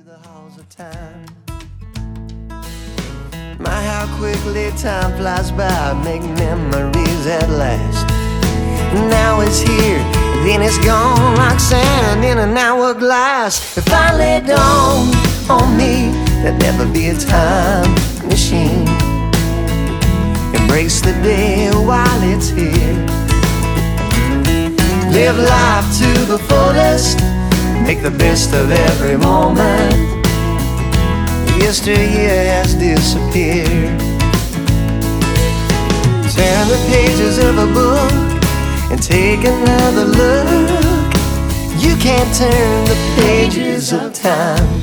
the halls of time. My, how quickly time flies by, make memories at last. Now it's here, then it's gone, like sand in an hourglass. It finally dawned on me there'd never be a time machine. Embrace the day while it's here. Live life to the fullest, make the best of every moment. Yesteryear has disappeared. Turn the pages of a book and take another look. You can't turn the pages of time.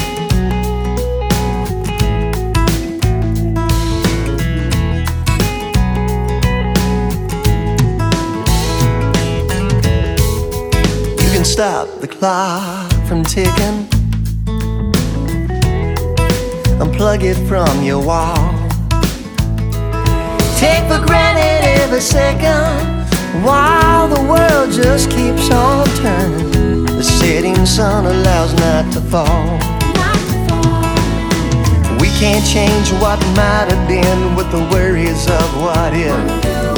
You can stop the clock from ticking, unplug it from your wall. Take for granted every second while the world just keeps on turning. The setting sun allows night to fall. We can't change what might have been with the worries of what if.